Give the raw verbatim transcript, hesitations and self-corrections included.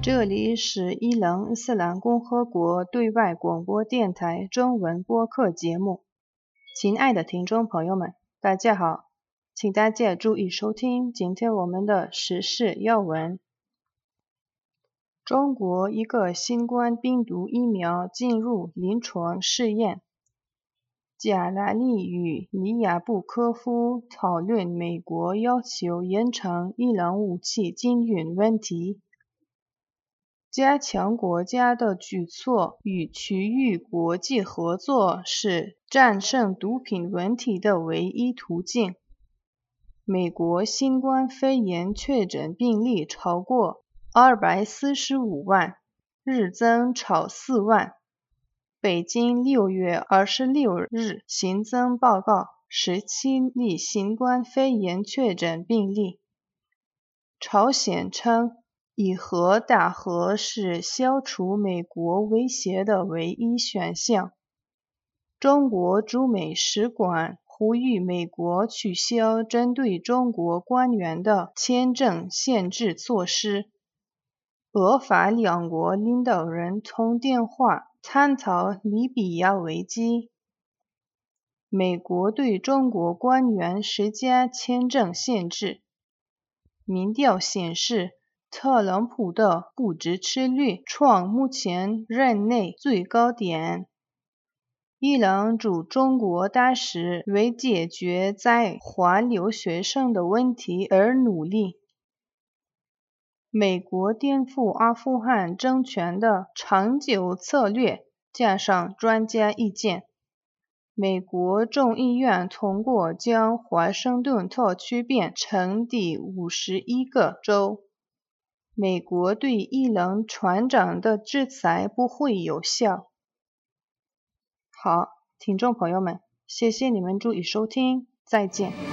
这里是伊朗伊斯兰共和国对外广播电台中文播客节目。亲爱的听众朋友们，大家好，请大家注意收听今天我们的时事要闻。中国一个新冠病毒疫苗进入临床试验。加拉利与里亚布科夫讨论美国要求延长伊朗武器禁运问题。加强国家的举措与区域国际合作是战胜毒品问题的唯一途径。美国新冠肺炎确诊病例超过二百四十五万，日增超四万。北京六月二十六日新增报告十七例新冠肺炎确诊病例。朝鲜称，以核打核是消除美国威胁的唯一选项。中国驻美使馆呼吁美国取消针对中国官员的签证限制措施。俄法两国领导人通电话探讨利比亚危机。美国对中国官员施加签证限制。民调显示，特朗普的不支持率创目前任内最高点。伊朗驻中国大使为解决在华留学生的问题而努力。美国颠覆阿富汗政权的长久策略加上专家意见。美国众议院通过将华盛顿特区变成第五十一个州。美国对伊朗船长的制裁不会有效。好，听众朋友们，谢谢你们注意收听，再见。